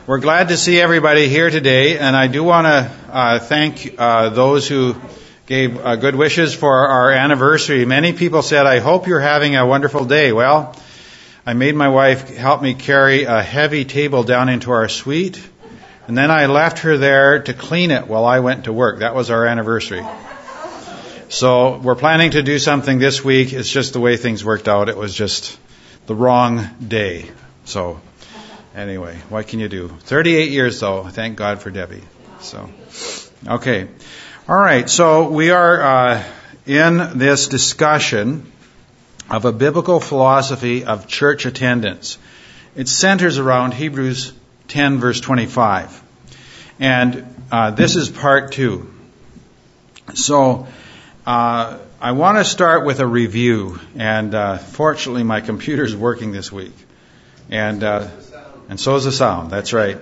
We're glad to see everybody here today, and I do want to thank those who gave good wishes for our anniversary. Many people said, "I hope you're having a wonderful day." Well, I made my wife help me carry a heavy table down into our suite, and then I left her there to clean it while I went to work. That was our anniversary. So we're planning to do something this week. It's just the way things worked out. It was just the wrong day. So anyway, what can you do? 38 years though. Thank God for Debbie. So, okay. All right. So we are in this discussion of a biblical philosophy of church attendance. It centers around Hebrews 10 verse 25. And this is part 2. So I want to start with a review. And fortunately my computer's working this week. And so is the sound. That's right.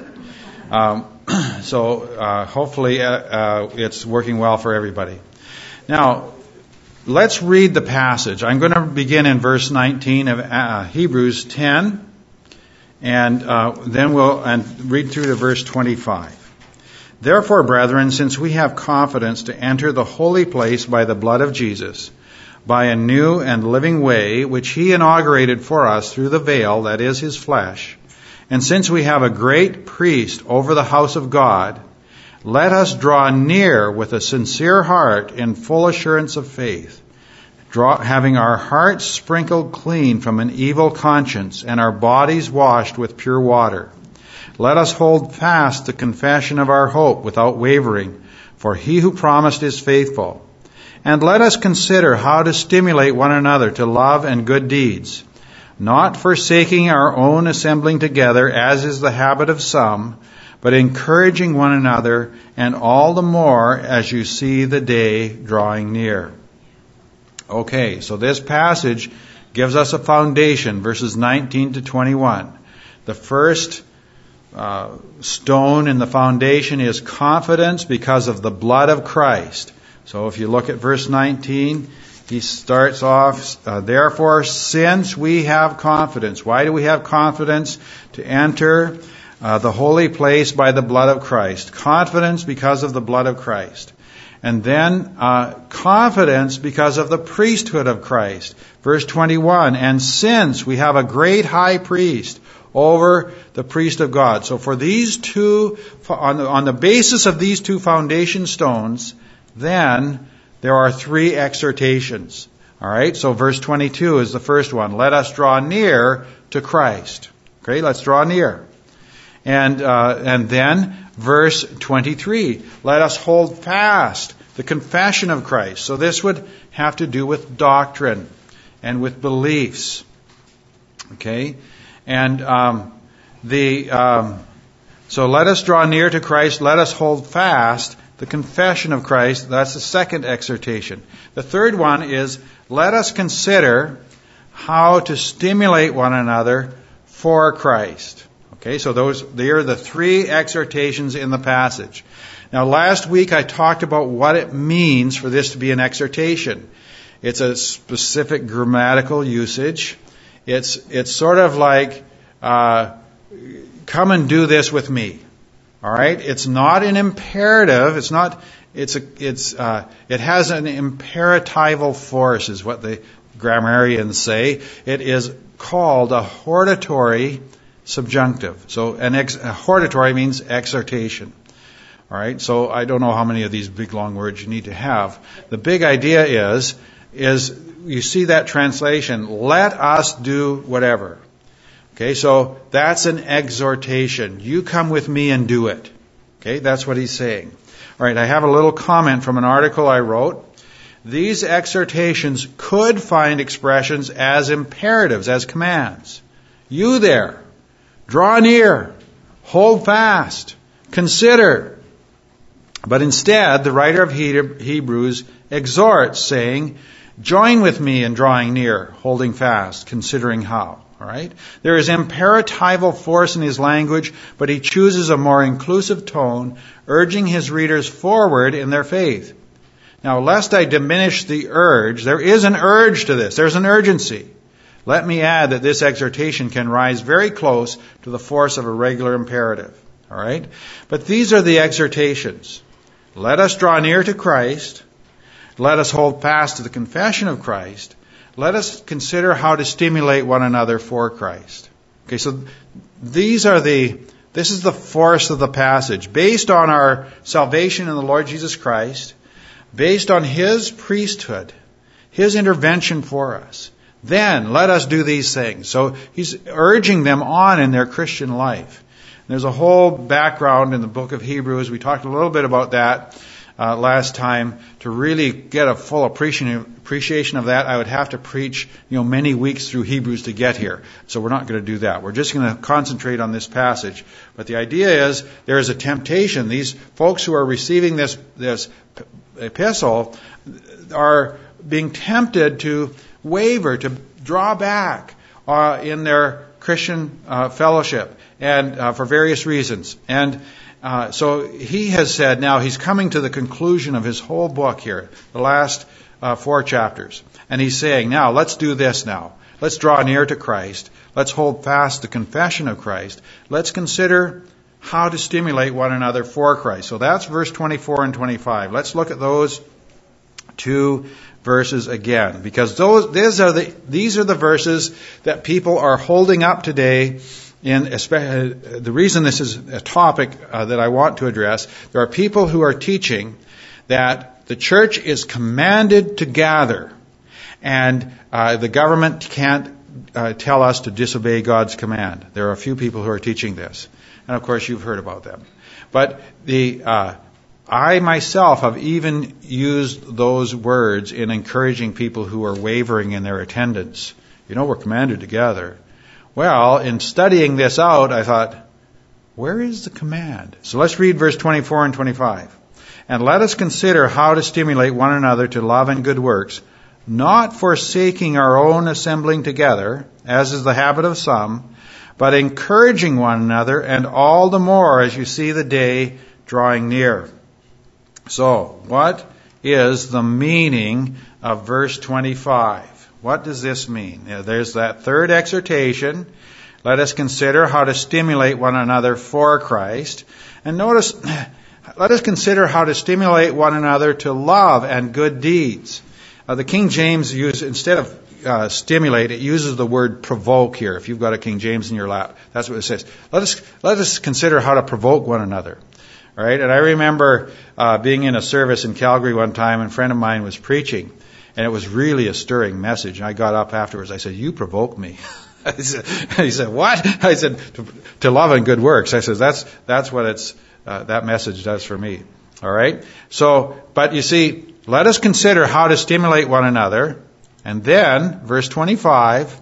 So hopefully it's working well for everybody. Now, let's read the passage. I'm going to begin in verse 19 of Hebrews 10, and then we'll read through to verse 25. Therefore, brethren, since we have confidence to enter the holy place by the blood of Jesus, by a new and living way, which he inaugurated for us through the veil, that is his flesh, and since we have a great priest over the house of God, let us draw near with a sincere heart in full assurance of faith, having our hearts sprinkled clean from an evil conscience and our bodies washed with pure water. Let us hold fast the confession of our hope without wavering, for he who promised is faithful. And let us consider how to stimulate one another to love and good deeds, not forsaking our own assembling together, as is the habit of some, but encouraging one another, and all the more as you see the day drawing near. Okay, so this passage gives us a foundation, verses 19 to 21. The first stone in the foundation is confidence because of the blood of Christ. So if you look at verse 19, he starts off, therefore, since we have confidence. Why do we have confidence to enter the holy place by the blood of Christ? Confidence because of the blood of Christ. And then confidence because of the priesthood of Christ. Verse 21, and since we have a great high priest over the priest of God. So for these two, on the basis of these two foundation stones, then there are 3 exhortations. All right, so verse 22 is the first one. Let us draw near to Christ. Okay, let's draw near. And then verse 23, let us hold fast the confession of Christ. So this would have to do with doctrine and with beliefs. Okay, and so let us draw near to Christ. Let us hold fast the confession of Christ. That's the second exhortation. The third one is, let us consider how to stimulate one another for Christ. Okay, so they are the 3 exhortations in the passage. Now, last week I talked about what it means for this to be an exhortation. It's a specific grammatical usage. It's sort of like, come and do this with me. All right, it's not an imperative. It has an imperatival force, is what the grammarians say. It is called a hortatory subjunctive. So a hortatory means exhortation. All right, so I don't know how many of these big long words you need to have. The big idea is you see that translation, let us do whatever. Okay, so that's an exhortation. You come with me and do it. Okay, that's what he's saying. All right, I have a little comment from an article I wrote. These exhortations could find expressions as imperatives, as commands. You there, draw near, hold fast, consider. But instead, the writer of Hebrews exhorts, saying, join with me in drawing near, holding fast, considering how. All right? There is imperatival force in his language, but he chooses a more inclusive tone, urging his readers forward in their faith. Now, lest I diminish the urge, there is an urge to this. There's an urgency. Let me add that this exhortation can rise very close to the force of a regular imperative. All right? But these are the exhortations. Let us draw near to Christ. Let us hold fast to the confession of Christ. Let us consider how to stimulate one another for Christ. Okay, so this is the force of the passage. Based on our salvation in the Lord Jesus Christ, based on His priesthood, His intervention for us, then let us do these things. So He's urging them on in their Christian life. There's a whole background in the book of Hebrews. We talked a little bit about that last time. To really get a full appreciation of that, I would have to preach, many weeks through Hebrews to get here. So we're not going to do that. We're just going to concentrate on this passage. But the idea is there is a temptation. These folks who are receiving this epistle are being tempted to waver, to draw back in their Christian fellowship, and for various reasons. And so he has said, now he's coming to the conclusion of his whole book here, the last 4 chapters. And he's saying, now let's do this now. Let's draw near to Christ. Let's hold fast the confession of Christ. Let's consider how to stimulate one another for Christ. So that's verse 24 and 25. Let's look at those 2 verses again, because these are the verses that people are holding up today. The reason this is a topic that I want to address, there are people who are teaching that the church is commanded to gather, and the government can't tell us to disobey God's command. There are a few people who are teaching this, and of course you've heard about them. But I myself have even used those words in encouraging people who are wavering in their attendance. We're commanded to gather. Well, in studying this out, I thought, where is the command? So let's read verse 24 and 25. And let us consider how to stimulate one another to love and good works, not forsaking our own assembling together, as is the habit of some, but encouraging one another, and all the more as you see the day drawing near. So, what is the meaning of verse 25? What does this mean? There's that third exhortation. Let us consider how to stimulate one another for Christ. And notice, let us consider how to stimulate one another to love and good deeds. The King James instead of stimulate, it uses the word provoke here. If you've got a King James in your lap, that's what it says. Let us consider how to provoke one another. All right? And I remember being in a service in Calgary one time, and a friend of mine was preaching. And it was really a stirring message. And I got up afterwards. I said, "You provoke me." He said, "What?" I said, "To love and good works." I said, "That's what that message does for me." All right. So, but you see, let us consider how to stimulate one another, and then verse 25,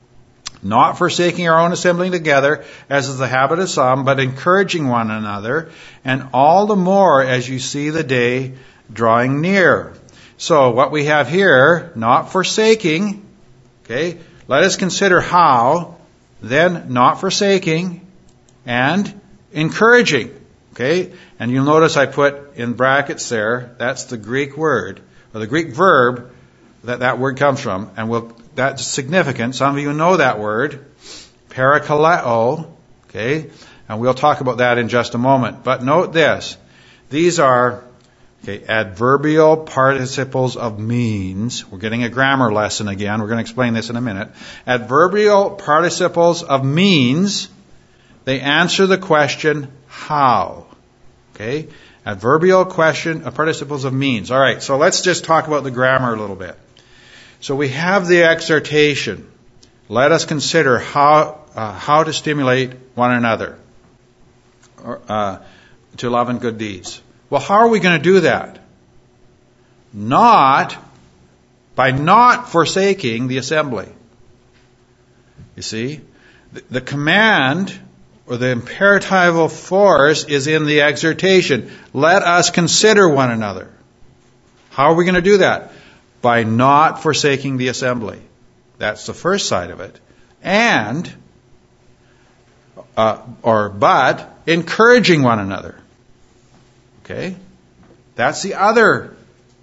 not forsaking our own assembling together, as is the habit of some, but encouraging one another, and all the more as you see the day drawing near. So what we have here, not forsaking, okay, let us consider how, then not forsaking, and encouraging, okay. And you'll notice I put in brackets there, that's the Greek word, or the Greek verb that word comes from, and that's significant. Some of you know that word, parakaleo, okay, and we'll talk about that in just a moment. But note this, these are adverbial participles of means. We're getting a grammar lesson again. We're going to explain this in a minute. Adverbial participles of means, they answer the question, how? Okay? Adverbial participles of means. All right, so let's just talk about the grammar a little bit. So we have the exhortation. Let us consider how to stimulate one another to love and good deeds. Well, how are we going to do that? Not by not forsaking the assembly. You see, the command or the imperatival force is in the exhortation. Let us consider one another. How are we going to do that? By not forsaking the assembly. That's the first side of it. And, but encouraging one another. Okay? That's the other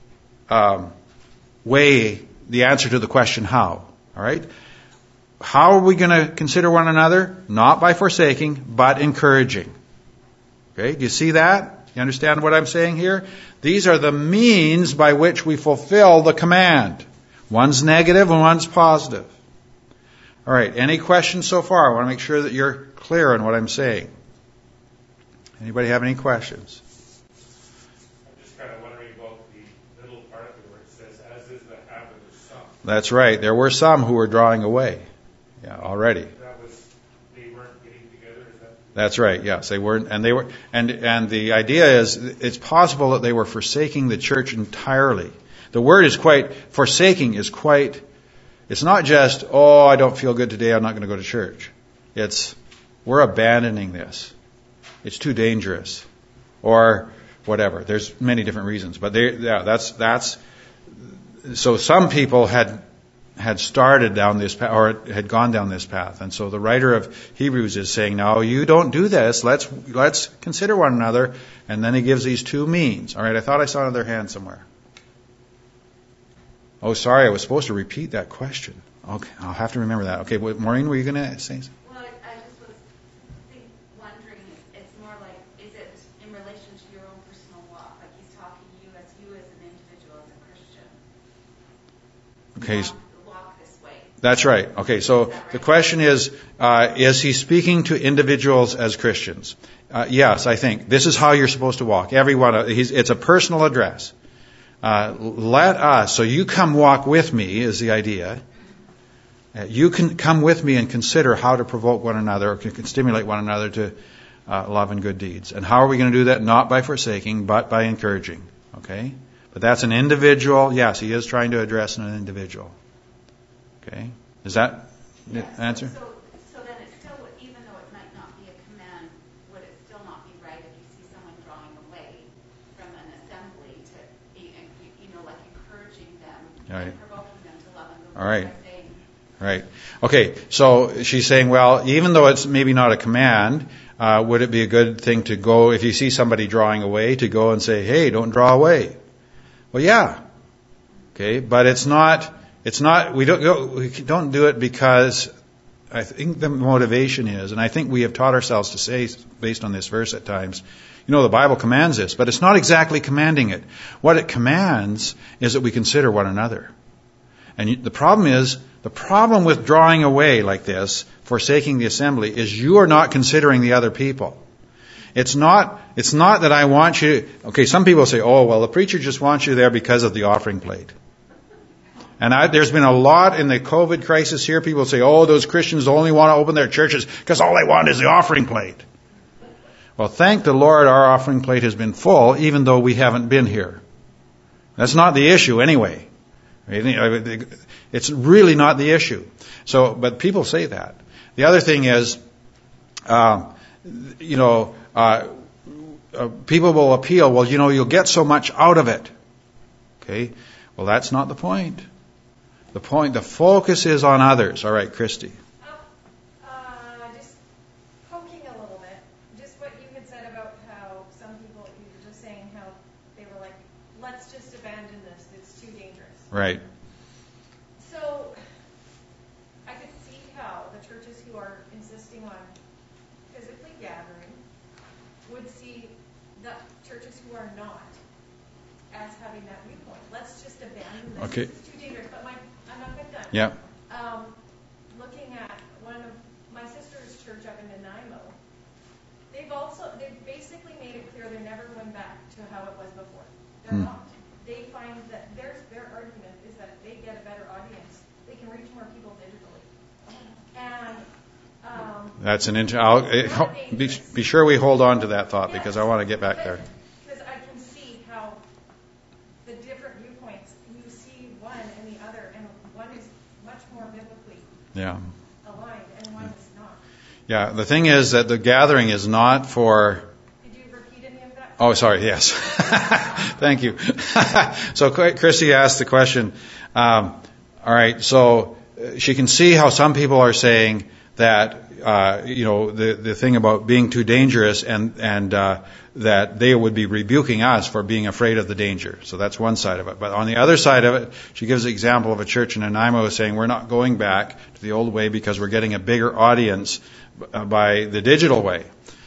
way, the answer to the question how. All right? How are we going to consider one another? Not by forsaking, but encouraging. Okay, do you see that? You understand what I'm saying here? These are the means by which we fulfill the command. One's negative and one's positive. All right, any questions so far? I want to make sure that you're clear on what I'm saying. Anybody have any questions? I'm just kind of wondering about the middle part of it where it says, as is the habit of some. That's right. There were some who were drawing away. Yeah, already. They weren't getting together, is that? That's right. Yes, they weren't, and the idea is it's possible that they were forsaking the church entirely. The word is forsaking is quite. It's not just, oh, I don't feel good today, I'm not going to go to church. It's, we're abandoning this. It's too dangerous, or whatever. There's many different reasons, but that's. So some people had started down this path, or had gone down this path. And so the writer of Hebrews is saying, no, you don't do this. Let's consider one another. And then he gives these two means. All right, I thought I saw another hand somewhere. Oh, sorry, I was supposed to repeat that question. Okay, I'll have to remember that. Okay, Maureen, were you going to say something? Well, I just was wondering, it's more like, is it in relation to your own personal walk? Like he's talking to you as an individual, as a Christian. Okay. Walk this way. That's right. Okay, so the question is he speaking to individuals as Christians? Yes, I think. This is how you're supposed to walk. Everyone, it's a personal address. Let us, so you come walk with me is the idea. You can come with me and consider how to provoke one another, or can stimulate one another to love and good deeds. And how are we going to do that? Not by forsaking, but by encouraging. Okay? But that's an individual. Yes, he is trying to address an individual. Okay? Is that the answer? So then it still would, even though it might not be a command, would it still not be right if you see someone drawing away from an assembly to, like encouraging them, Right. and provoking them to love and good All right. by saying, Right. Okay, so she's saying, well, even though it's maybe not a command, would it be a good thing to go, if you see somebody drawing away, to go and say, hey, don't draw away? Well, yeah. Okay, but we don't do it because I think the motivation is, and I think we have taught ourselves to say, based on this verse at times, the Bible commands this, but it's not exactly commanding it. What it commands is that we consider one another. And the problem with drawing away like this, forsaking the assembly, is you are not considering the other people. It's not that I want you, okay, some people say, oh, well, the preacher just wants you there because of the offering plate. And there's been a lot in the COVID crisis here, people say, oh, those Christians only want to open their churches because all they want is the offering plate. Well, thank the Lord our offering plate has been full, even though we haven't been here. That's not the issue anyway. It's really not the issue. So, but people say that. The other thing is, people will appeal, well, you'll get so much out of it. Okay? Well, that's not the point. The focus is on others. All right, Christy. Just poking a little bit. Just what you had said about how some people, you were just saying how they were like, let's just abandon this. It's too dangerous. Right. So I could see how the churches who are insisting on physically gathering would see the churches who are not as having that viewpoint. Let's just abandon this. Okay. It's too dangerous. But I'm not quite done. Yeah. Looking at one of my sister's church up in Nanaimo, they've basically made it clear they're never going back to how it was before. They're not. They find that their argument is that they get a better audience. They can reach more people digitally. And that's an be sure we hold on to that thought, because I want to get back there. Because I can see how the different viewpoints, you see one and the other, and one is much more biblically aligned, and one is not. Yeah, the thing is that the gathering is not for... Did you repeat any of that? Oh, sorry, yes. Thank you. So Chrissy asked the question. All right, so she can see how some people are saying that, the thing about being too dangerous, and that they would be rebuking us for being afraid of the danger. So that's one side of it. But on the other side of it, she gives the example of a church in Nanaimo saying we're not going back to the old way because we're getting a bigger audience by the digital way.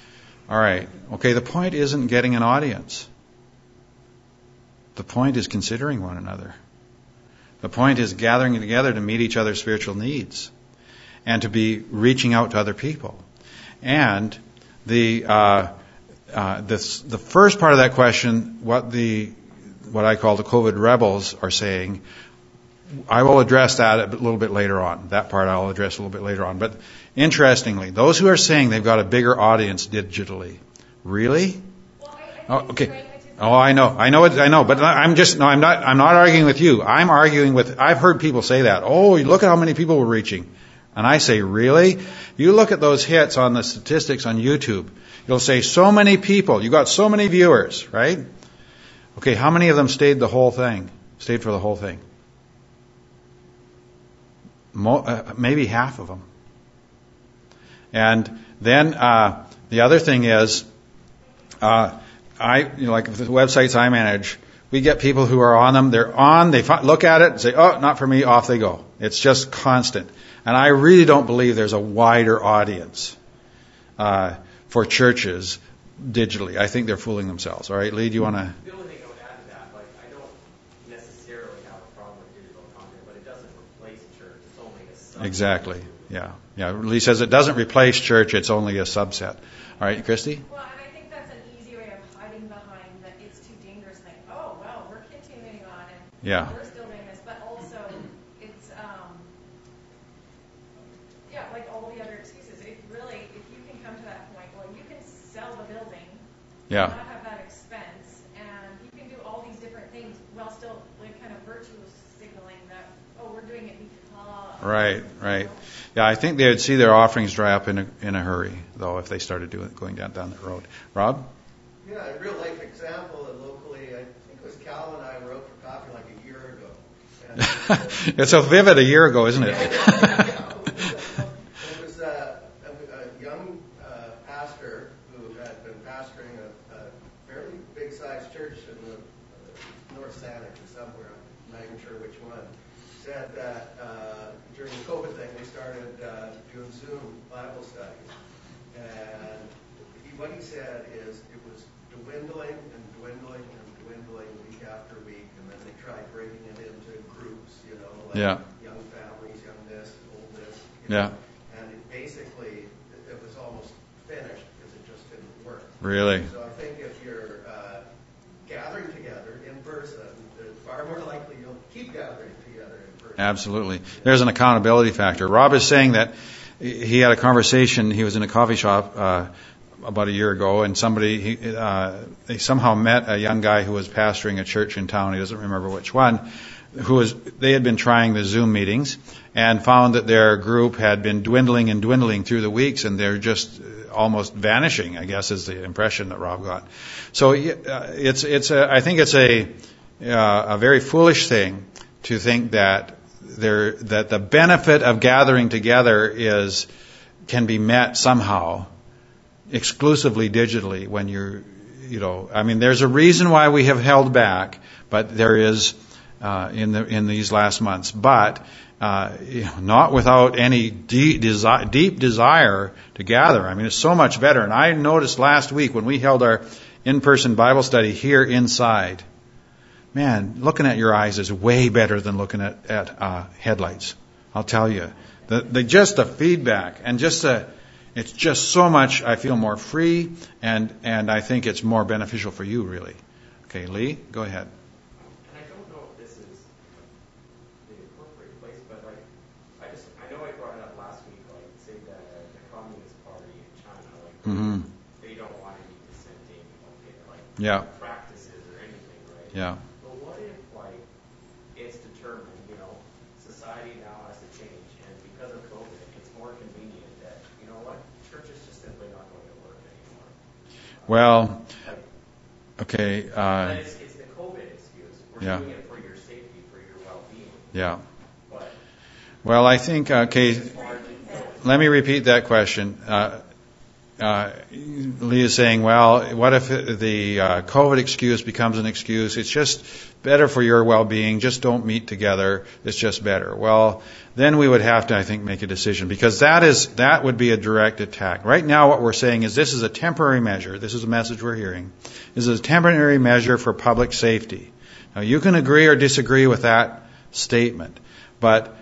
All right. Okay, the point isn't getting an audience. The point is considering one another. The point is gathering together to meet each other's spiritual needs and to be reaching out to other people. And the first part of that question, what I call the COVID rebels are saying, I will address that a little bit later on. That part I'll address a little bit later on. But interestingly, those who are saying they've got a bigger audience digitally, really? Well, Oh, okay. Oh, I know. But I'm not arguing with you. I've heard people say that. Oh, look at how many people we're reaching. And I say, really? You look at those hits on the statistics on YouTube. You'll say so many people. You got so many viewers, right? Okay, how many of them stayed for the whole thing? Maybe half of them. And then the other thing is, like the websites I manage, we get people who are on them. They're on. They look at it and say, "Oh, not for me." Off they go. It's just constant. And I really don't believe there's a wider audience for churches digitally. I think they're fooling themselves. All right, Lee, do you want to? The only thing I would add to that, I don't necessarily have a problem with digital content, but it doesn't replace church. It's only a subset. Exactly. Yeah. Lee says it doesn't replace church. It's only a subset. All right, Christy. Well, and I think that's an easy way of hiding behind that it's too dangerous. Like, oh, well, we're continuing on and we're still doing this. But also, it's, like all the other excuses. If you can come to that point, well, you can sell the building, not have that expense, and you can do all these different things while still kind of virtuous signaling that, oh, we're doing it because. Right. Yeah, I think they would see their offerings dry up in a hurry, though, if they started going down that road. Rob? Yeah, a real life example locally, I think it was Cal and I were out for coffee like a year ago. And it's so vivid a year ago, isn't it? It was a young pastor who had been pastoring a fairly big-sized church in the North Sanic or somewhere, I'm not even sure which one, said that during the COVID thing, they started doing Zoom Bible studies. And what he said is it was dwindling week after week, and then they tried breaking it into groups, young families, young this, old this. And it was almost finished because it just didn't work. Really? So I think if you're gathering together in person, it's far more likely you'll keep gathering together in person. Absolutely. There's an accountability factor. Rob is saying that he had a conversation. He was in a coffee shop about a year ago, and they somehow met a young guy who was pastoring a church in town. He doesn't remember which one. They had been trying the Zoom meetings and found that their group had been dwindling through the weeks, and they're just almost vanishing, I guess, is the impression that Rob got. So I think it's a very foolish thing to think that the benefit of gathering together can be met somehow exclusively digitally when there's a reason why we have held back, but there is in these last months, but not without any deep desire to gather. I mean, it's so much better. And I noticed last week when we held our in-person Bible study here inside, man, looking at your eyes is way better than looking at headlights. I'll tell you, the feedback and it's just so much. I feel more free, and I think it's more beneficial for you, really. Okay, Lee, go ahead. And I don't know if this is the appropriate place, but I know I brought it up last week, say that the Communist Party in China, they don't want any dissenting, practices or anything, right? Yeah. But what if, it's determined, society now has to change, and because of COVID, it's more convenient that, church is just simply not going to work anymore. Well, okay. It's the COVID excuse. We're doing it for your safety, for your well-being. Yeah. But well, I think, let me repeat that question. Lee is saying, well, what if the COVID excuse becomes an excuse? It's just better for your well-being. Just don't meet together. It's just better. Well, then we would have to, I think, make a decision, because that would be a direct attack. Right now, what we're saying is this is a temporary measure. This is a message we're hearing. This is a temporary measure for public safety. Now, you can agree or disagree with that statement, but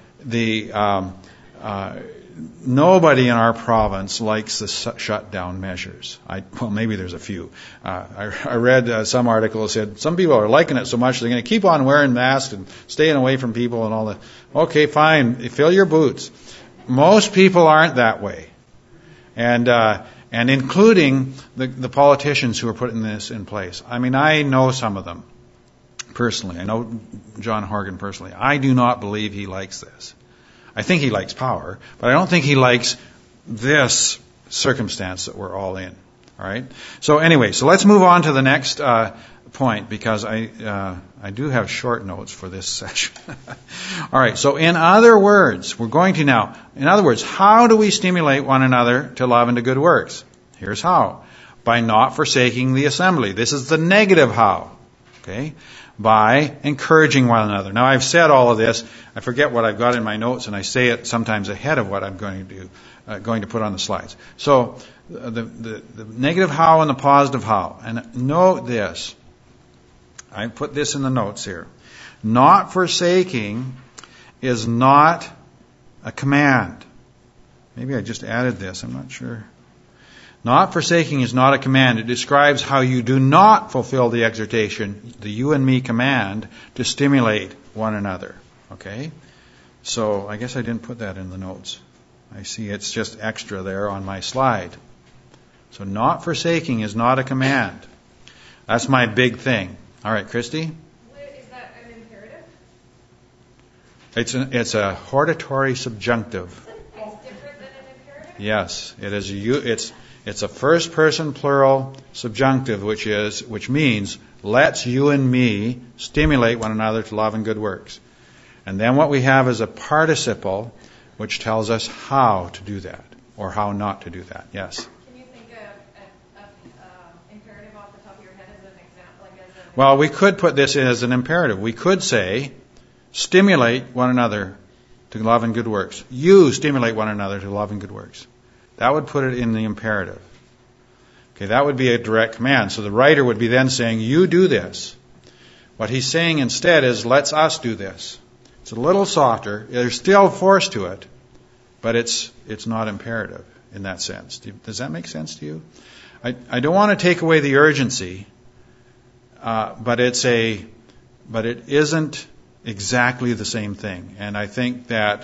nobody in our province likes the shutdown measures. Well, maybe there's a few. I read some article that said some people are liking it so much they're going to keep on wearing masks and staying away from people and all that. Okay, fine. Fill your boots. Most people aren't that way, and including the politicians who are putting this in place. I mean, I know some of them personally. I know John Horgan personally. I do not believe he likes this. I think he likes power, but I don't think he likes this circumstance that we're all in. All right. So anyway, so let's move on to the next point, because I do have short notes for this session. All right. So in other words, how do we stimulate one another to love and to good works? Here's how: by not forsaking the assembly. This is the negative how. Okay. By encouraging one another. Now, I've said all of this. I forget what I've got in my notes, and I say it sometimes ahead of what I'm going to put on the slides. So, the negative how and the positive how. And note this. I put this in the notes here. Not forsaking is not a command. Maybe I just added this. I'm not sure. Not forsaking is not a command. It describes how you do not fulfill the exhortation, the you and me command, to stimulate one another. Okay? So I guess I didn't put that in the notes. I see it's just extra there on my slide. So not forsaking is not a command. That's my big thing. All right, Christy? Is that an imperative? It's a hortatory subjunctive. It's different than an imperative? Yes, it is. It's a first person plural subjunctive, which means let's you and me stimulate one another to love and good works. And then what we have is a participle which tells us how to do that or how not to do that. Yes. Can you think of imperative off the top of your head as an example? Well, we could put this in as an imperative. We could say, stimulate one another to love and good works. You stimulate one another to love and good works. That would put it in the imperative. Okay, that would be a direct command. So the writer would be then saying, you do this. What he's saying instead is, let's us do this. It's a little softer. There's still force to it, but it's not imperative in that sense. Does that make sense to you? I don't want to take away the urgency, but it isn't exactly the same thing. And I think that,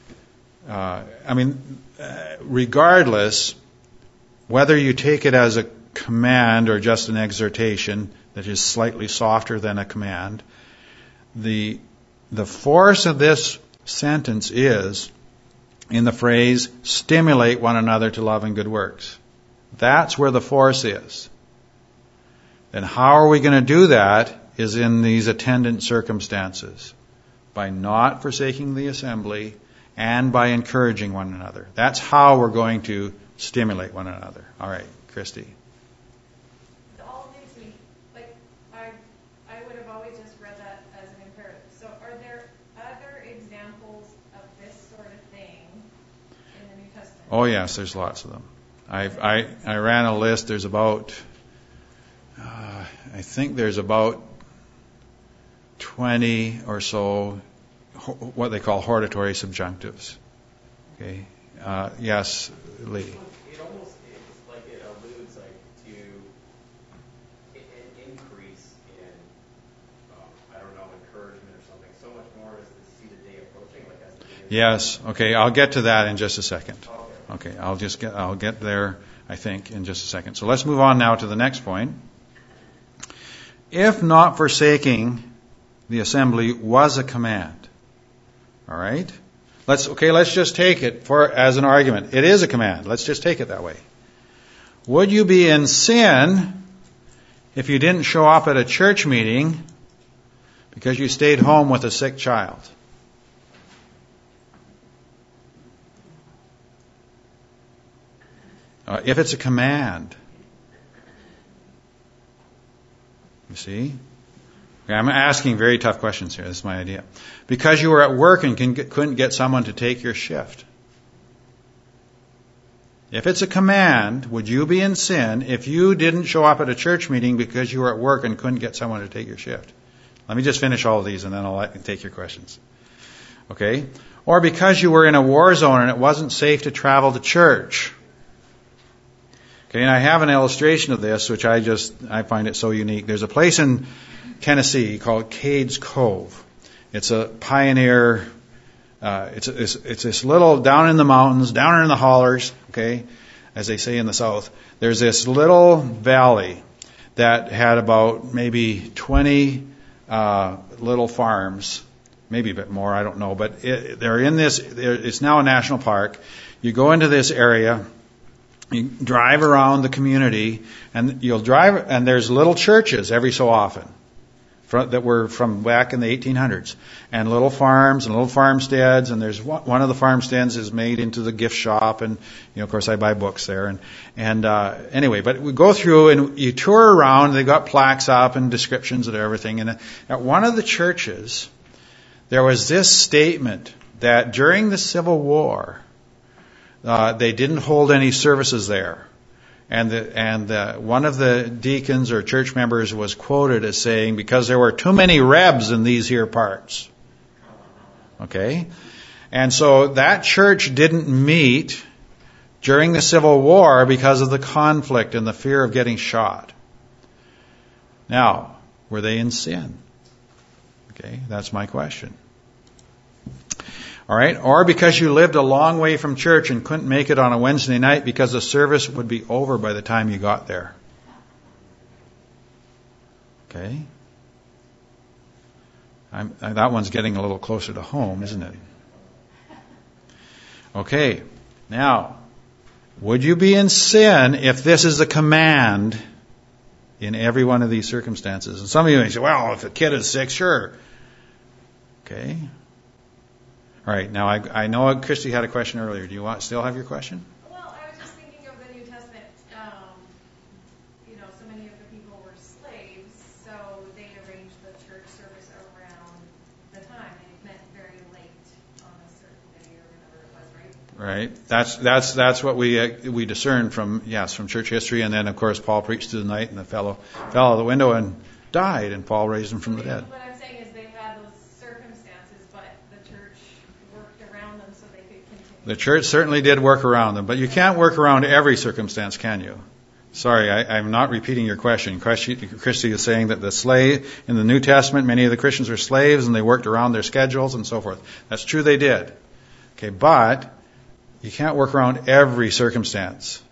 regardless, whether you take it as a command or just an exhortation that is slightly softer than a command, the force of this sentence is in the phrase, stimulate one another to love and good works. That's where the force is. Then how are we going to do that is in these attendant circumstances. By not forsaking the assembly and by encouraging one another. That's how we're going to stimulate one another. All right, Christy. It all new to me. Like, I would have always just read that as an imperative. So are there other examples of this sort of thing in the New Testament? Oh, yes, there's lots of them. I ran a list. There's about, I think there's about 20 or so what they call hortatory subjunctives. Okay. Yes, Lee. It almost is like it alludes to an increase in, encouragement or something. So much more as to see the day approaching, like as the day. Yes. Okay. I'll get to that in just a second. Okay. I'll get there, I think, in just a second. So let's move on now to the next point. If not forsaking the assembly was a command. All right? Let's just take it as an argument. It is a command. Let's just take it that way. Would you be in sin if you didn't show up at a church meeting because you stayed home with a sick child? If it's a command. You see? Okay, I'm asking very tough questions here. That's my idea. Because you were at work and couldn't get someone to take your shift. If it's a command, would you be in sin if you didn't show up at a church meeting because you were at work and couldn't get someone to take your shift? Let me just finish all of these and then I'll take your questions. Okay? Or because you were in a war zone and it wasn't safe to travel to church. Okay, and I have an illustration of this, which I find it so unique. There's a place in Tennessee called Cades Cove. It's a pioneer. It's this little down in the mountains, down in the hollers. Okay, as they say in the South. There's this little valley that had about maybe 20 little farms, maybe a bit more. I don't know, but they're in this. It's now a national park. You go into this area. You drive around the community, and and there's little churches every so often that were from back in the 1800s, and little farms and little farmsteads, and there's one of the farmsteads is made into the gift shop, and of course I buy books there, and anyway, but we go through and you tour around. They got plaques up and descriptions of everything, and at one of the churches there was this statement that during the Civil War they didn't hold any services there. And one of the deacons or church members was quoted as saying, because there were too many Rebs in these here parts. Okay? And so that church didn't meet during the Civil War because of the conflict and the fear of getting shot. Now, were they in sin? Okay, that's my question. All right, or because you lived a long way from church and couldn't make it on a Wednesday night because the service would be over by the time you got there. Okay. That one's getting a little closer to home, isn't it? Okay. Now, would you be in sin if this is a command in every one of these circumstances? And some of you may say, well, if a kid is sick, sure. Okay. All right. Now, I know Christy had a question earlier. Do you still have your question? Well, I was just thinking of the New Testament. So many of the people were slaves, so they arranged the church service around the time. It meant very late on a certain day or whatever it was, right? Right. That's what we discern from church history, and then of course Paul preached through the night, and the fellow fell out of the window and died, and Paul raised him from the dead. What I'm saying is they had those circumstances, but the church worked around them so they could continue. The church certainly did work around them, but you can't work around every circumstance, can you? Sorry, I'm not repeating your question. Christy is saying that the slave in the New Testament, many of the Christians were slaves, and they worked around their schedules and so forth. That's true, they did. Okay, but you can't work around every circumstance.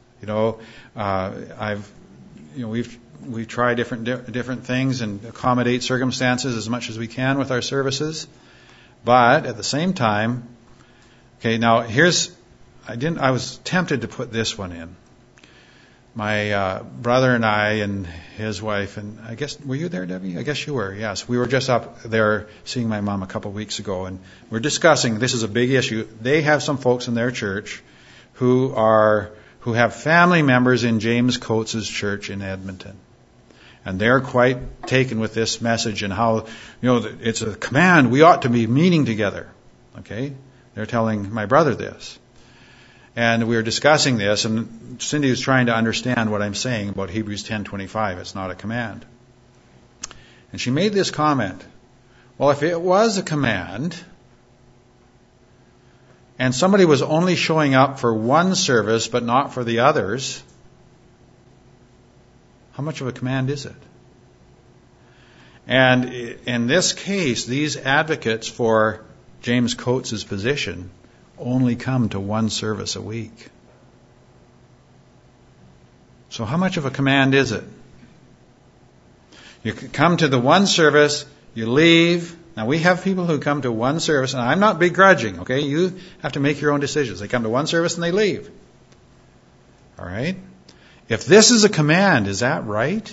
We've tried different things and accommodate circumstances as much as we can with our services, but at the same time, okay. Now I was tempted to put this one in. My brother and I and his wife, and I guess, were you there, Debbie? I guess you were, yes. We were just up there seeing my mom a couple of weeks ago, and we're discussing, this is a big issue. They have some folks in their church who have family members in James Coates' church in Edmonton. And they're quite taken with this message and how, it's a command, we ought to be meeting together. Okay? They're telling my brother this. And we were discussing this, and Cindy was trying to understand what I'm saying about Hebrews 10:25. It's not a command. And she made this comment. Well, if it was a command, and somebody was only showing up for one service but not for the others, how much of a command is it? And in this case, these advocates for James Coates' position only come to one service a week. So how much of a command is it? You come to the one service, you leave. Now we have people who come to one service, and I'm not begrudging, okay? You have to make your own decisions. They come to one service and they leave. All right? If this is a command, is that right?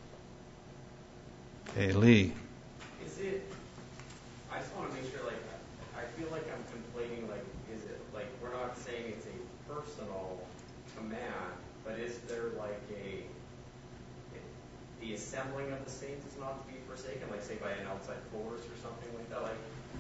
Okay, Lee. Is it, I just want to make sure, I feel like I'm conflating, is it, we're not saying it's a personal command, the assembling of the saints is not to be forsaken, like say by an outside force or something like that.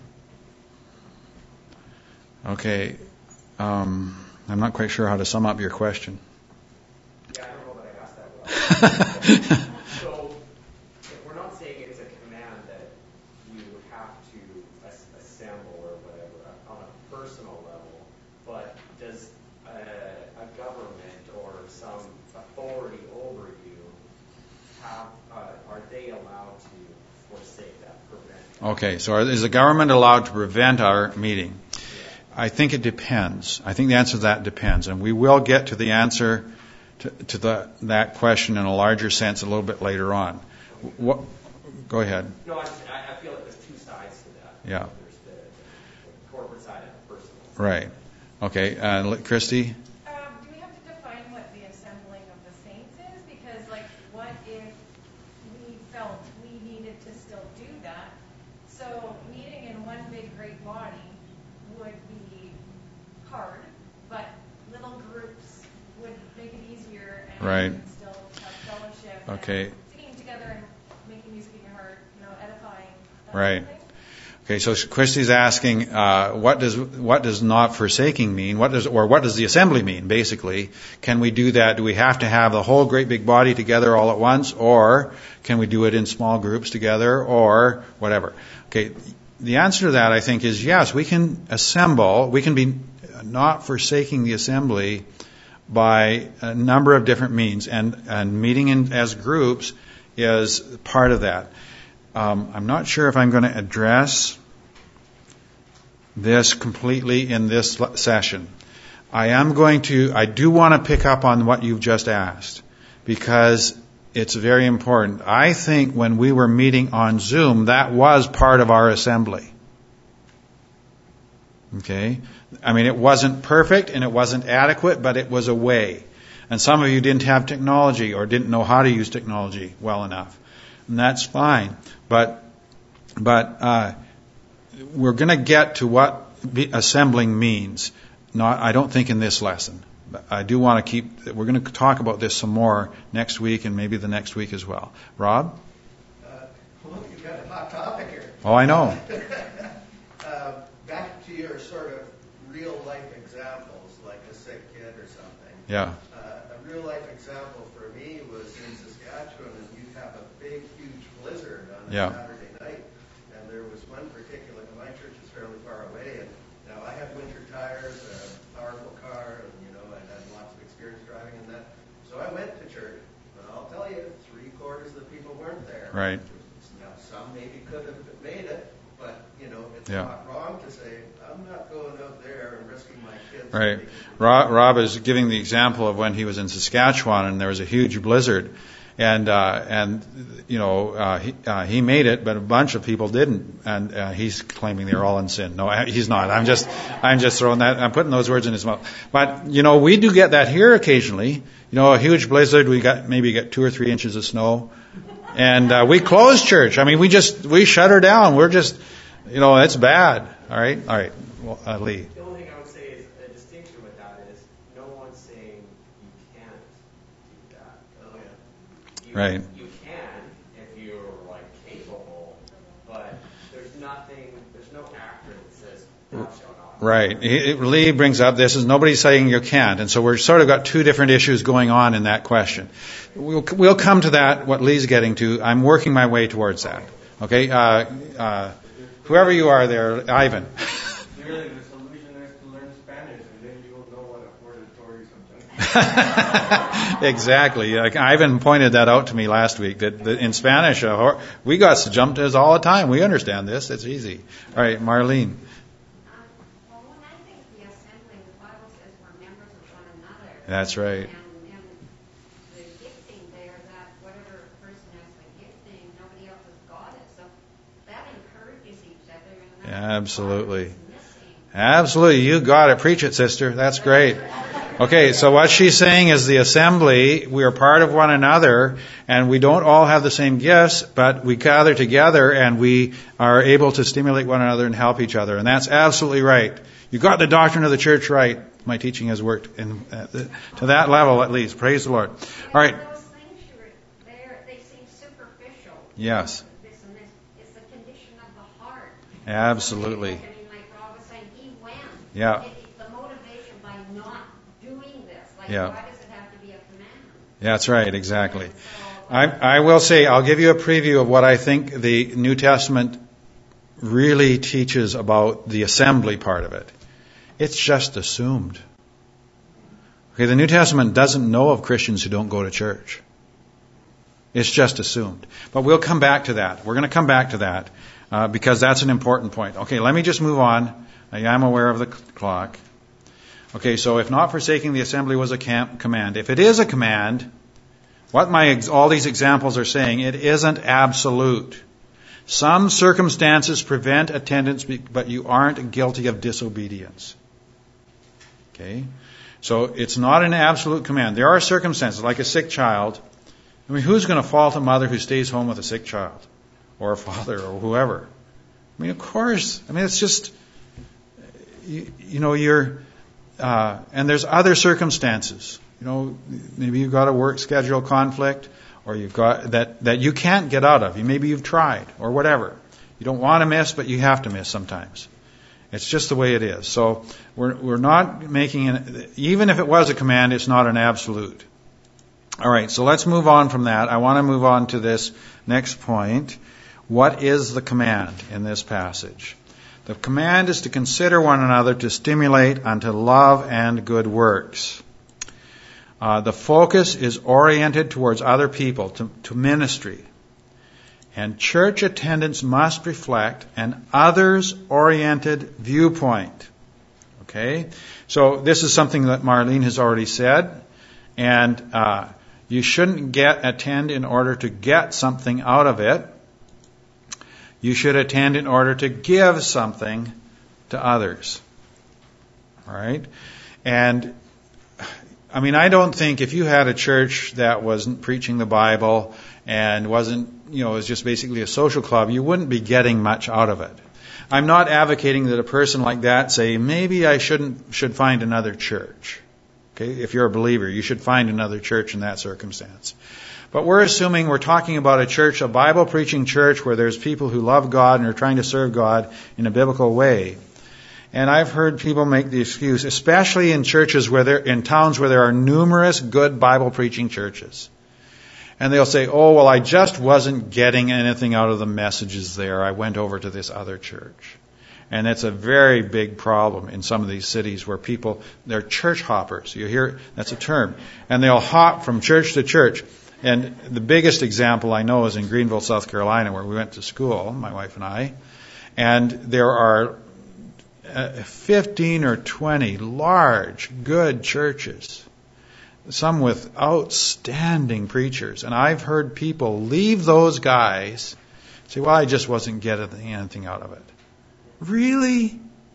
Like, Okay. I'm not quite sure how to sum up your question. yeah, I don't know that I asked that well. So, if we're not saying it's a command that you have to assemble or whatever on a personal level, but does a government or some authority over you have, are they allowed to forsake that, prevent that? Okay, so is the government allowed to prevent our meeting? I think it depends. I think the answer to that depends. And we will get to the answer to that question in a larger sense a little bit later on. Go ahead. No, I feel like there's two sides to that. Yeah. There's the corporate side and the personal side. Right. Okay. Christy? Do we have to define what the assembling of the saints is? Because, like, what if we felt we needed to still do that? So meeting in one big great body would be hard, but little groups would make it easier and Right. still have fellowship. Okay. And singing together and making music in your heart, edifying. That Right. kind of thing. Okay, so Christy's asking, what does not forsaking mean? What does the assembly mean? Basically, can we do that? Do we have to have the whole great big body together all at once, or can we do it in small groups together, or whatever? Okay, the answer to that, I think, is yes. We can assemble. We can be not forsaking the assembly by a number of different means, and meeting as groups is part of that. I'm not sure if I'm going to address this completely in this session. I do want to pick up on what you've just asked, because it's very important. I think when we were meeting on Zoom, that was part of our assembly. Okay? I mean, it wasn't perfect and it wasn't adequate, but it was a way. And some of you didn't have technology or didn't know how to use technology well enough. And that's fine. But we're going to get to what assembling means. I don't think in this lesson. But I do want to we're going to talk about this some more next week and maybe the next week as well. Rob? Well, you've got a hot topic here. Oh, I know. Back to your sort of real-life examples, like a sick kid or something. Yeah. A real-life example for me was in Saskatchewan, and you'd have a big, huge blizzard on a Yeah. Saturday night. And there was one particular, my church is fairly far away, and now I had winter tires, a powerful car, and, I had lots of experience driving in that. So I went to church, but I'll tell you, 3/4 of the people weren't there. Right. Now, some maybe could have made it, but, it's Yeah. not wrong to say, I'm not going out there and risking my kids. Right. Rob is giving the example of when he was in Saskatchewan and there was a huge blizzard, and he made it, but a bunch of people didn't, and he's claiming they're all in sin. No, he's not. I'm just throwing that. I'm putting those words in his mouth. But we do get that here occasionally. A huge blizzard. We maybe get 2 or 3 inches of snow, and we close church. I mean, we shut her down. We're just, it's bad. All right. Well, Lee. The only thing I would say is a distinction with that is no one's saying you can't do that. Oh, yeah. Right. You can if you're capable, but there's no actor that says thou shalt not. Right. Lee brings up nobody's saying you can't, and so we're sort of got 2 different issues going on in that question. We'll come to that, what Lee's getting to. I'm working my way towards that. Okay? Whoever you are there, Ivan. Clearly, the solution is to learn Spanish, and then you'll know what a hortatory sometimes. Exactly. Ivan pointed that out to me last week, that in Spanish, we got jumped all the time. We understand this. It's easy. All right, Marlene. Well, when I think the assembly, the Bible says we're members of one another. That's right. And the gifting there, that whatever person has the gifting, nobody else has got it. So that encourages each other. And that's Absolutely. what is missing. Absolutely. You got it. Preach it, sister. That's great. Okay, so what she's saying is the assembly, we are part of one another, and we don't all have the same gifts, but we gather together and we are able to stimulate one another and help each other. And that's absolutely right. You got the doctrine of the church right. My teaching has worked to that level at least. Praise the Lord. All right. Those things you were there, they seem so Yes. This and this. It's the condition of the heart. Absolutely. I mean, like Rob was saying, he went. Yeah. The motivation by not doing this. Like, Yeah. why does it have to be a command? That's right, exactly. So, I will say, I'll give you a preview of what I think the New Testament really teaches about the assembly part of it. It's just assumed. Okay, the New Testament doesn't know of Christians who don't go to church. It's just assumed. But we'll come back to that. We're going to come back to that because that's an important point. Okay, let me just move on. I am aware of the clock. Okay, so if not forsaking the assembly was a command. If it is a command, what all these examples are saying, it isn't absolute. Some circumstances prevent attendance, but you aren't guilty of disobedience. Okay? So it's not an absolute command. There are circumstances, like a sick child. I mean, who's going to fault a mother who stays home with a sick child? Or a father, or whoever? I mean, of course. I mean, it's just, and there's other circumstances. Maybe you've got a work schedule conflict, or you've got that you can't get out of. Maybe you've tried, or whatever. You don't want to miss, but you have to miss sometimes. It's just the way it is. So we're not making it, even if it was a command, it's not an absolute. All right, so let's move on from that. I want to move on to this next point. What is the command in this passage? The command is to consider one another to stimulate unto love and good works. The focus is oriented towards other people, to ministry. And church attendance must reflect an others-oriented viewpoint. Okay? So this is something that Marlene has already said. And you shouldn't attend in order to get something out of it. You should attend in order to give something to others. All right? And I mean, I don't think if you had a church that wasn't preaching the Bible and wasn't, it was just basically a social club, you wouldn't be getting much out of it. I'm not advocating that a person like that say, maybe I should find another church. Okay? If you're a believer, you should find another church in that circumstance. But we're assuming we're talking about a church, a Bible-preaching church where there's people who love God and are trying to serve God in a biblical way. And I've heard people make the excuse, especially in churches in towns where there are numerous good Bible-preaching churches. And they'll say, oh, well, I just wasn't getting anything out of the messages there. I went over to this other church. And it's a very big problem in some of these cities where they're church hoppers. You hear, that's a term. And they'll hop from church to church. And the biggest example I know is in Greenville, South Carolina, where we went to school, my wife and I. And there are 15 or 20 large, good churches, some with outstanding preachers. And I've heard people leave those guys, say, well, I just wasn't getting anything out of it. Really?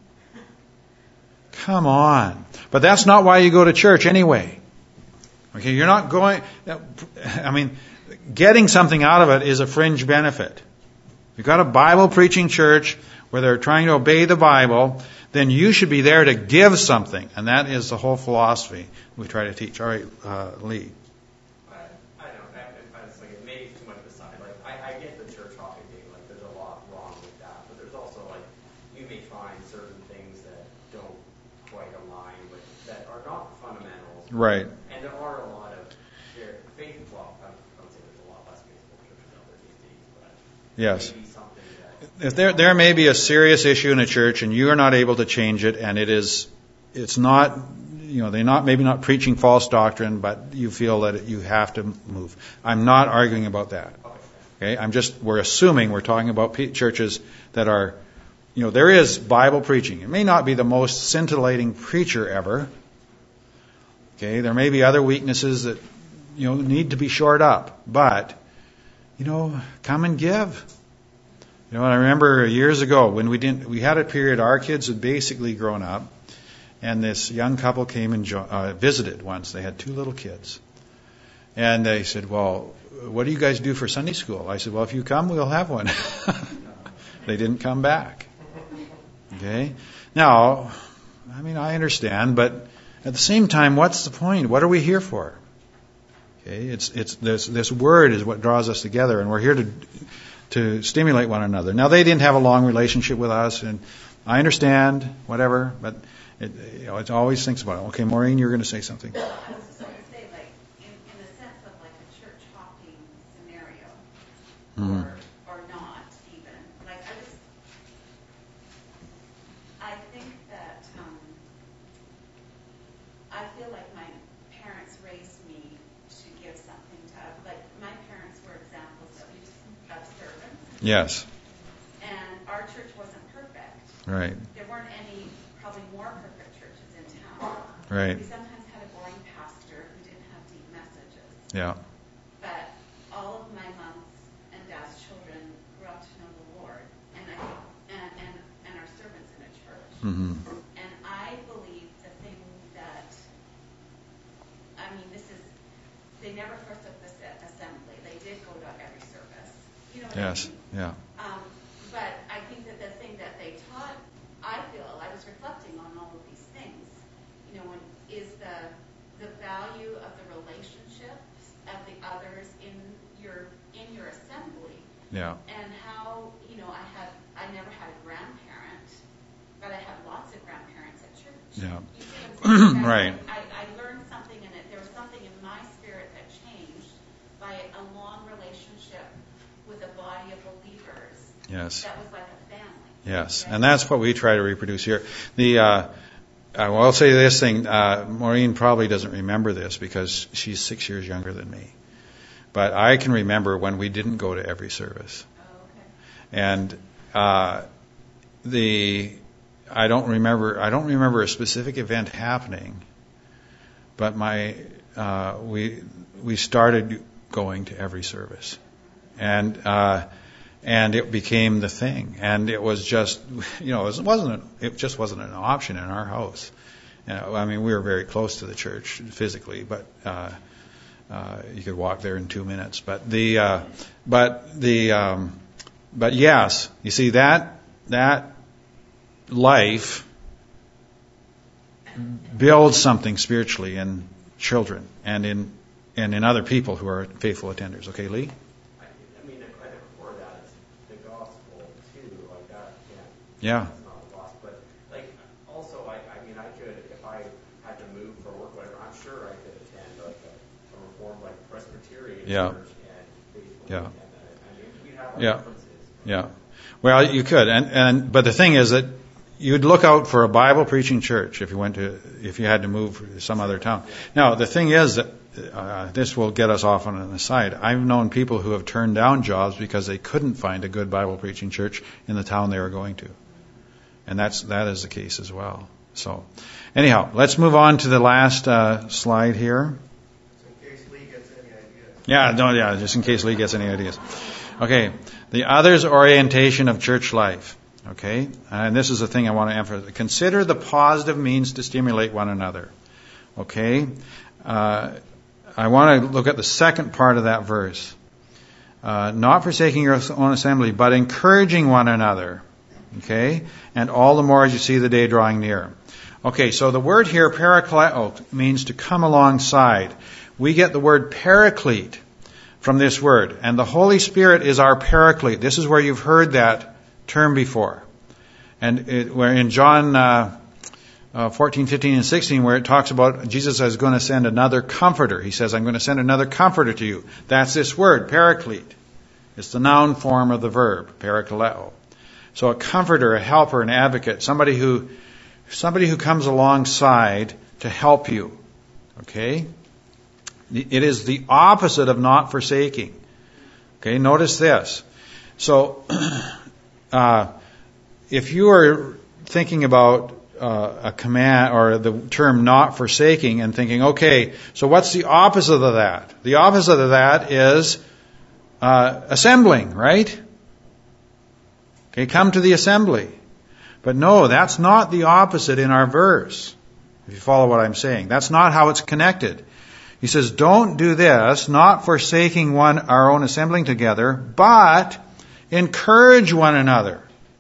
Come on. But that's not why you go to church anyway. Okay, you're not going, getting something out of it is a fringe benefit. You've got a Bible-preaching church where they're trying to obey the Bible, then you should be there to give something. And that is the whole philosophy we try to teach. All right, Lee. I don't know. It's like maybe it's too much of a side. Like I get the church hopping thing. Like there's a lot wrong with that, but there's also like you may find certain things that don't quite align with that are not fundamentals. Right. And there are a lot of shared faith. Well, I don't say there's a lot less faithful churches out there these days, but yes. maybe something that. If there may be a serious issue in a church and you are not able to change it, and it's not, they're maybe not preaching false doctrine, but you feel that you have to move. I'm not arguing about that. Okay, we're assuming we're talking about churches that are, there is Bible preaching. It may not be the most scintillating preacher ever. Okay, there may be other weaknesses that, need to be shored up, but, come and give. I remember years ago when we had a period, our kids had basically grown up, and this young couple came and visited once. They had 2 little kids. And they said, well, what do you guys do for Sunday school? I said, well, if you come, we'll have one. They didn't come back. Okay? Now, I understand, but at the same time, what's the point? What are we here for? Okay, it's this word is what draws us together, and we're here to stimulate one another. Now, they didn't have a long relationship with us, and I understand, whatever, but it always thinks about it. Okay, Maureen, you're going to say something. I was just going to say, like, in the sense of like a church hopping scenario, or not even. Like, I think that I feel like my parents raised me to give something to, like, my parents were examples of servants. Yes. And our church wasn't perfect. Right. There weren't any probably more perfect churches in town. Right. We sometimes had a boring pastor who didn't have deep messages. Yeah. But all of my mom's and dad's children grew up to know the Lord, and are servants in a church. Mm-hmm. And I believe the thing that, I mean, they never forsook this assembly. They did go to every service. You know what Yes. I mean? Yeah. But I think that the thing that they taught, I was reflecting on all of these things, is the value of the relationships of the others in your assembly. Yeah. And how, I never had a grandparent, but I had lots of grandparents at church. Yeah. You see what I'm saying? Right. I learned something in it. There was something in my spirit that changed by a long relationship with a body of believers. Yes. That was like a family. Yes, and that's what we try to reproduce here. I'll say this thing. Maureen probably doesn't remember this because she's 6 years younger than me. But I can remember when we didn't go to every service. Oh, okay. And I don't remember a specific event happening, but we started going to every service, and it became the thing, and it was just it just wasn't an option in our house. I mean, we were very close to the church physically, but you could walk there in 2 minutes. But yes, you see that life builds something spiritually in children and in other people who are faithful attenders. Okay, Lee? I think before that is the gospel too, like that. Yeah. It's not lost, but like also, I could, if I had to move for work, whatever, I'm sure I could attend like a reformed like Presbyterian church and faithfully attend that. We have our differences. Yeah. Well, you could, but the thing is that you'd look out for a Bible preaching church if you had to move to some other town. Now, the thing is that this will get us off on an aside. I've known people who have turned down jobs because they couldn't find a good Bible preaching church in the town they were going to, and that is the case as well. So, anyhow, let's move on to the last slide here. In case Lee gets any ideas. Just in case Lee gets any ideas. Okay, the others orientation of church life. Okay, and this is the thing I want to emphasize. Consider the positive means to stimulate one another. Okay, I want to look at the second part of that verse. Not forsaking your own assembly, but encouraging one another. Okay, and all the more as you see the day drawing near. Okay, so the word here, parakleo, means to come alongside. We get the word paraclete from this word, and the Holy Spirit is our paraclete. This is where you've heard that term before. And where in John 14, 15, and 16, where it talks about Jesus is going to send another comforter. He says, I'm going to send another comforter to you. That's this word, paraclete. It's the noun form of the verb, parakaleo. So a comforter, a helper, an advocate, somebody who comes alongside to help you. Okay? It is the opposite of not forsaking. Okay, notice this. So, if you are thinking about a command or the term not forsaking and thinking, okay, so what's the opposite of that? The opposite of that is assembling, right? Okay, come to the assembly. But no, that's not the opposite in our verse, if you follow what I'm saying. That's not how it's connected. He says, don't do this, not forsaking our own assembling together, but encourage one another.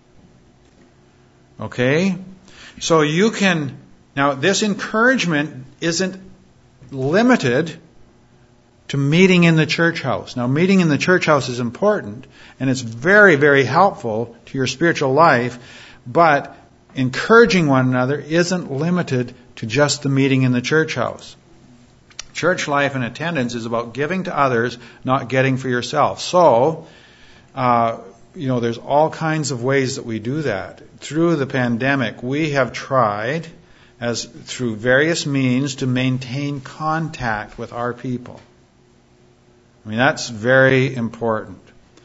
Okay? So now this encouragement isn't limited to meeting in the church house. Now, meeting in the church house is important, and it's very, very helpful to your spiritual life, but encouraging one another isn't limited to just the meeting in the church house. Church life and attendance is about giving to others, not getting for yourself. So, there's all kinds of ways that we do that. Through the pandemic, we have tried, through various means, to maintain contact with our people. I mean, that's very important.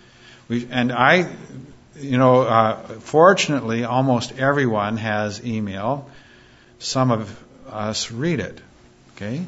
Fortunately, almost everyone has email. Some of us read it. Okay?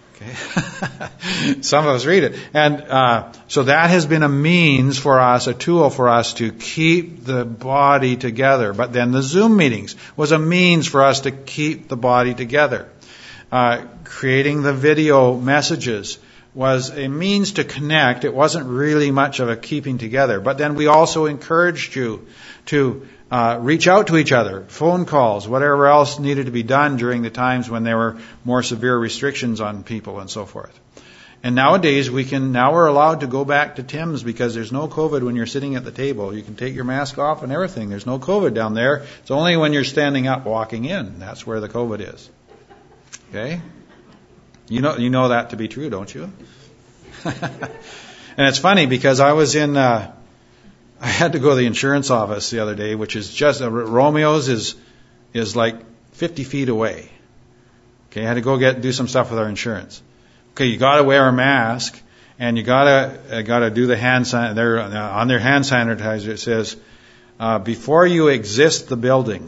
Some of us read it. And so that has been a means for us, a tool for us to keep the body together. But then the Zoom meetings was a means for us to keep the body together. Creating the video messages was a means to connect. It wasn't really much of a keeping together. But then we also encouraged you to reach out to each other, phone calls, whatever else needed to be done during the times when there were more severe restrictions on people and so forth. And nowadays we're allowed to go back to Tim's because there's no COVID when you're sitting at the table. You can take your mask off and everything. There's no COVID down there. It's only when you're standing up walking in. That's where the COVID is. Okay? You know that to be true, don't you? And it's funny because I had to go to the insurance office the other day, which is just Romeo's is like 50 feet away. Okay, I had to go do some stuff with our insurance. Okay, you got to wear a mask, and you got to do the hand sanitizer. On their hand sanitizer it says, before you exit the building,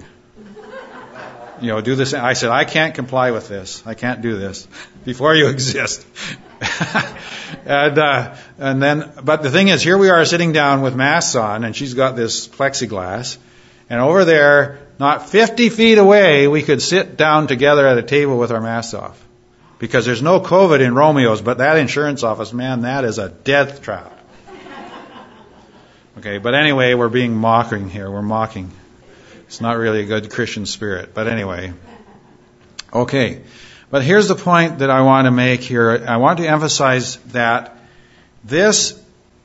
do this. I said, I can't comply with this. I can't do this. Before you exist. But the thing is, here we are sitting down with masks on, and she's got this plexiglass, and over there, not 50 feet away, we could sit down together at a table with our masks off. Because there's no COVID in Romeo's, but that insurance office, man, that is a death trap. Okay, but anyway, we're being mocking here. We're mocking. It's not really a good Christian spirit, but anyway. Okay. But here's the point that I want to make here. I want to emphasize that this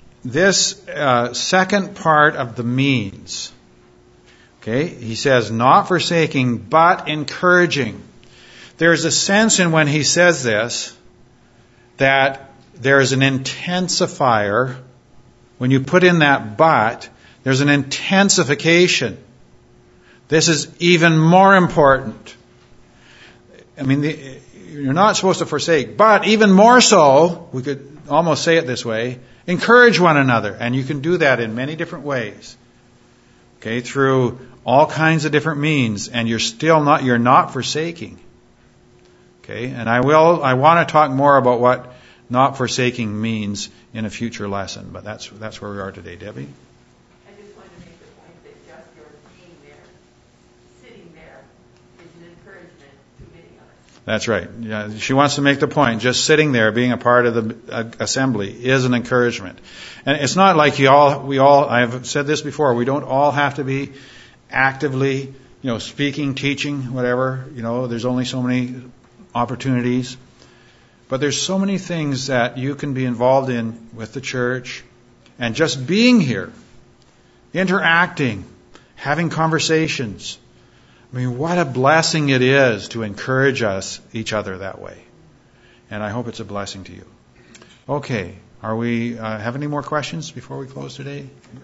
second part of the means, okay, he says, not forsaking, but encouraging. There's a sense in when he says this that there is an intensifier. When you put in that but, there's an intensification. This is even more important. I mean, you're not supposed to forsake, but even more so, we could almost say it this way, encourage one another. And you can do that in many different ways. Okay, through all kinds of different means, and you're not forsaking. Okay, and I want to talk more about what not forsaking means in a future lesson, but that's where we are today. Debbie? I just wanted to make the point that just your being there, sitting there, is an encouragement to many others. That's right. Yeah, she wants to make the point. Just sitting there, being a part of the assembly, is an encouragement. And it's not like I've said this before, we don't all have to be actively, speaking, teaching, whatever. There's only so many opportunities. But there's so many things that you can be involved in with the church, and just being here, interacting, having conversations. I mean, what a blessing it is to encourage each other that way. And I hope it's a blessing to you. Okay, are we have any more questions before we close today?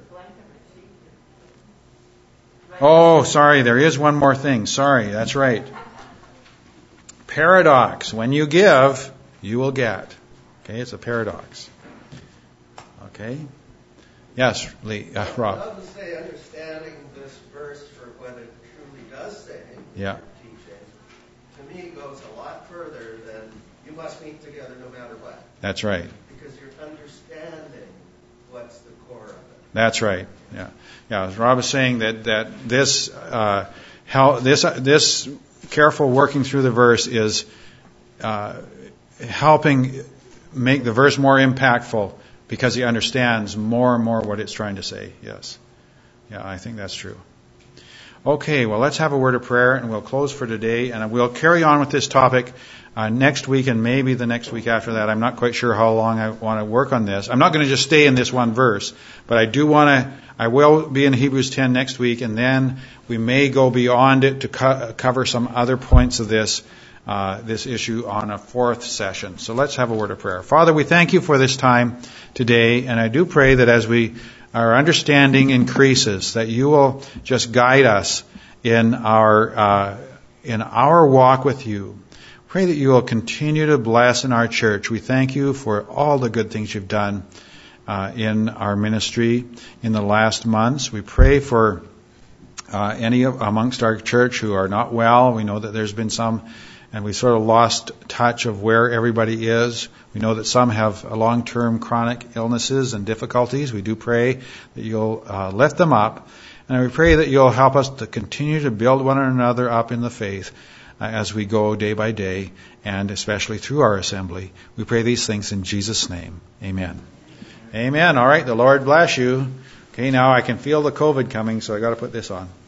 Oh, sorry, there is one more thing. Sorry, that's right. Paradox. When you give, you will get. Okay, it's a paradox. Okay? Yes, Lee, Rob. I love to say understanding this verse for what it truly does say in Yeah. teaching, to me goes a lot further than you must meet together no matter what. That's right. Because you're understanding what's the core of it. That's right. Yeah. Yeah. As Rob is saying that this this careful working through the verse is helping make the verse more impactful because he understands more and more what it's trying to say. Yes. Yeah, I think that's true. Okay, well, let's have a word of prayer and we'll close for today, and we'll carry on with this topic next week and maybe the next week after that. I'm not quite sure how long I want to work on this. I'm not going to just stay in this one verse, but I will be in Hebrews 10 next week, and then we may go beyond it to cover some other points of this issue on a fourth session. So let's have a word of prayer. Father, we thank you for this time today, and I do pray that as our understanding increases, that you will just guide us in our walk with you. Pray that you will continue to bless in our church. We thank you for all the good things you've done in our ministry in the last months. We pray for any amongst our church who are not well. We know that there's been some, and we sort of lost touch of where everybody is. We know that some have long-term chronic illnesses and difficulties. We do pray that you'll lift them up, and we pray that you'll help us to continue to build one another up in the faith as we go day by day, and especially through our assembly. We pray these things in Jesus' name. Amen. Amen. All right. The Lord bless you. Okay, now I can feel the COVID coming, so I got to put this on.